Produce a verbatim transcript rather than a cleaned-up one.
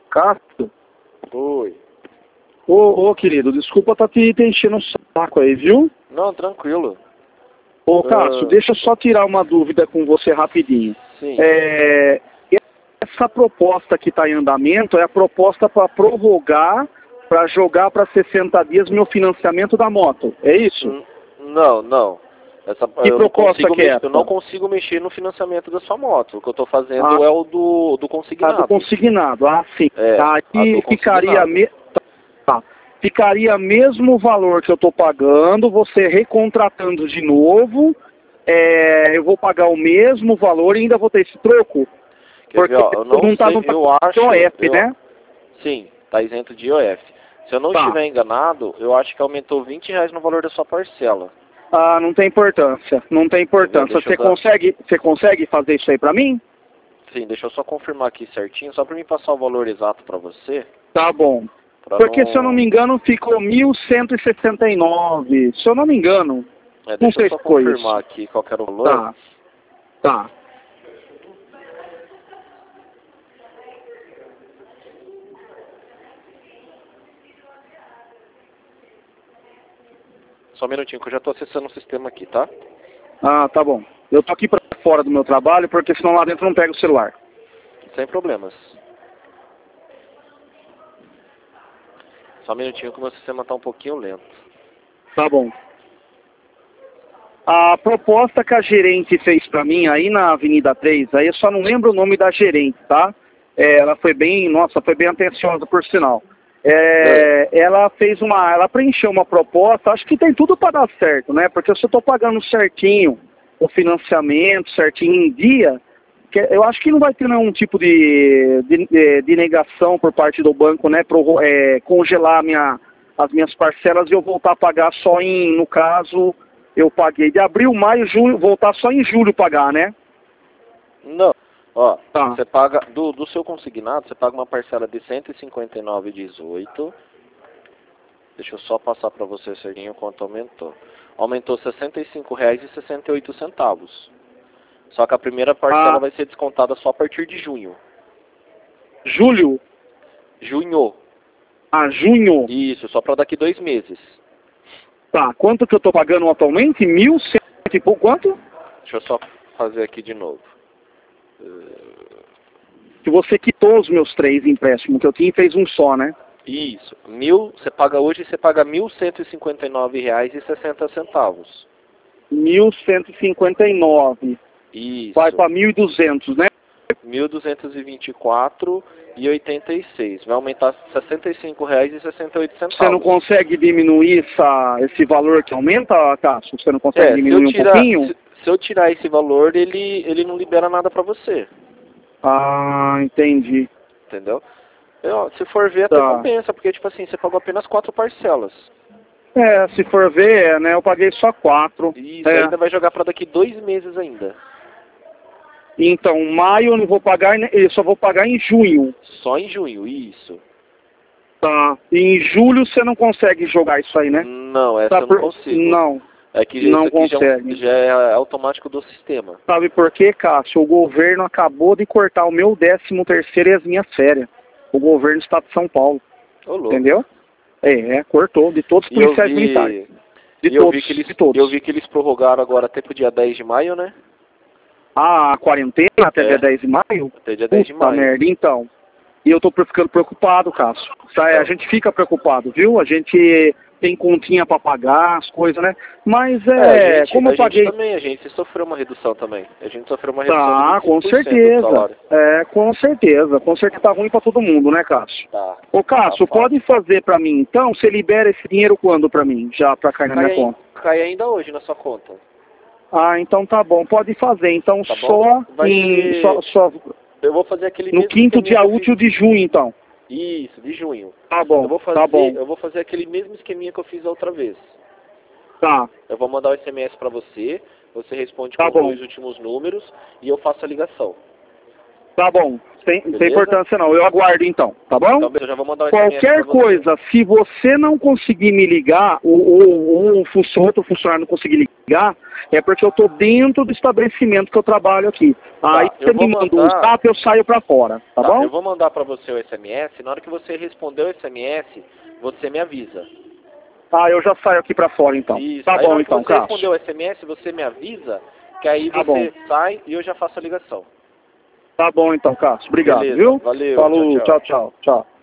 Cássio? Oi. Ô, ô, querido, desculpa tá te, te enchendo o saco aí, viu? Não, tranquilo. Ô, Cássio, Uh, deixa eu só tirar uma dúvida com você rapidinho. Sim. É, essa proposta que está em andamento é a proposta para prorrogar, para jogar para sessenta dias meu financiamento da moto, é isso? N- Não, não. Essa, Que eu, não proposta consigo que é mexer, eu não essa? consigo mexer no financiamento da sua moto. O que eu estou fazendo Ah, é o do, do a consignado. do consignado, ah, sim. É, a Aí do ficaria, consignado. me... tá. ficaria mesmo o valor que eu estou pagando, você recontratando de novo, é, eu vou pagar o mesmo valor e ainda vou ter esse troco? Quer ver, Porque ó, eu não não está sei, no eu acho... O F, Eu, né? sim, tá isento de I O F. Se eu não Tá. estiver enganado, eu acho que aumentou vinte reais no valor da sua parcela. Ah, não tem importância, não tem Quer ver? importância. Deixa eu Você dar... consegue, você consegue fazer isso aí pra mim? Sim, deixa eu só confirmar aqui certinho, só para mim passar o valor exato para você. Tá bom. Pra Porque se eu não não... me engano ficou mil cento e sessenta e nove. Se eu não me engano. É, Não deixa eu sei só se foi confirmar isso. aqui qual que era o valor. Tá, tá. Só um minutinho que eu já estou acessando o sistema aqui, tá? Ah, tá bom. Eu tô aqui pra fora do meu trabalho, porque senão lá dentro eu não pego o celular. Sem problemas. Só um minutinho que o meu sistema está um pouquinho lento. Tá bom. A proposta que a gerente fez pra mim aí na Avenida três, aí eu só não lembro o nome da gerente, tá? É, ela foi bem, nossa, foi bem atenciosa por sinal. É, ela fez uma, ela preencheu uma proposta, acho que tem tudo para dar certo, né? Porque se eu estou pagando certinho o financiamento, certinho em dia, que eu acho que não vai ter nenhum tipo de, de, de negação por parte do banco, né? Para é, congelar minha, as minhas parcelas e eu voltar a pagar só em, no caso, eu paguei de abril, maio, junho, voltar só em julho pagar, né? Não. Ó, Tá. você paga, do, do seu consignado, você paga uma parcela de cento e cinquenta e nove reais e dezoito centavos. Deixa eu só passar para você certinho quanto aumentou. Aumentou sessenta e cinco reais e sessenta e oito centavos. Só que a primeira parcela Ah, vai ser descontada só a partir de junho. julho? Junho. Ah, junho? Isso, só para daqui dois meses. Tá, quanto que eu tô pagando atualmente? Mil cento e pouco, quanto? Deixa eu só fazer aqui de novo. Que você quitou os meus três empréstimos que eu tinha e fez um só, né? Isso. Mil, você paga hoje, você paga mil cento e cinquenta e nove reais e sessenta centavos. Mil cento e cinquenta e nove. Isso. Vai para mil e duzentos, né? Mil duzentos e vinte e quatro reais e oitenta e seis. Vai aumentar sessenta e cinco reais e sessenta e oito centavos. Você não consegue diminuir essa, esse valor que aumenta, Cássio? Você não consegue É, se eu diminuir um tirar, pouquinho? se, se eu tirar esse valor, ele, ele não libera nada para você. Ah, entendi. Entendeu? Eu, se for ver, até Tá. compensa, porque, tipo assim, você pagou apenas quatro parcelas. É, se for ver, né, eu paguei só quatro. Isso, É. ainda vai jogar para daqui dois meses ainda. Então, maio eu não vou pagar, eu só vou pagar em junho. Só em junho, isso. Tá. E em julho você não consegue jogar isso aí, né? Não, essa Tá eu não por... consigo. Não, É que não isso aqui já, é um- consegue. já é automático do sistema. Sabe por quê, Cássio? O governo acabou de cortar o meu décimo terceiro e as minhas férias. O governo do estado de São Paulo. Ô, louco. Entendeu? É, é, cortou de todos os E eu policiais vi, militares. De e eu todos, vi que eles, de todos. eu vi que eles prorrogaram agora até pro dia dez de maio, né? Ah, a quarentena até É. dia dez de maio? Até dia dez de Puta maio. merda, então. E eu tô ficando preocupado, Cássio. Tá, Então. A gente fica preocupado, viu? A gente tem continha pra pagar, as coisas, né? Mas É, a é, gente, como a eu gente paguei... também, a gente sofreu uma redução também. A gente sofreu uma redução Tá, de com vinte e cinco por cento do certeza. salário. É, com certeza. Com certeza tá ruim pra todo mundo, né, Cássio? Tá. Ô, Cássio, Tá fácil. pode fazer pra mim, então? Você libera esse dinheiro quando pra mim? Já pra cair na Cai, minha ai- conta? cai ainda hoje na sua conta. Ah, então tá bom. Pode fazer. Então Tá bom? só Vai em... ser... Só, só Eu vou fazer aquele no mesmo quinto esqueminha dia que eu fiz. útil de junho, então. Isso, de junho. Tá Eu bom, vou fazer, tá bom. eu vou fazer aquele mesmo esqueminha que eu fiz a outra vez. Tá, Eu vou mandar o S M S pra você, você responde Tá com os bom. dois últimos números e eu faço a ligação. tá bom. Sem, sem importância não, eu aguardo então, tá bom? Então, eu já vou mandar um S M S Qualquer pra você. coisa, se você não conseguir me ligar, ou, ou, ou um funcio- outro funcionário não conseguir ligar, é porque eu tô dentro do estabelecimento que eu trabalho aqui. Aí eu você vou me manda mandar- um zap, eu saio pra fora, tá, Tá, bom? eu vou mandar pra você o S M S, na hora que você responder o S M S, você me avisa. Ah, eu já saio aqui pra fora então. Isso. Tá Aí na bom hora que então, você responder Cássio. o S M S, você me avisa, que aí Tá você bom. sai e eu já faço a ligação. Tá bom então, Cássio. Obrigado, Beleza, viu? valeu, Falou, tchau, tchau. tchau, tchau. tchau.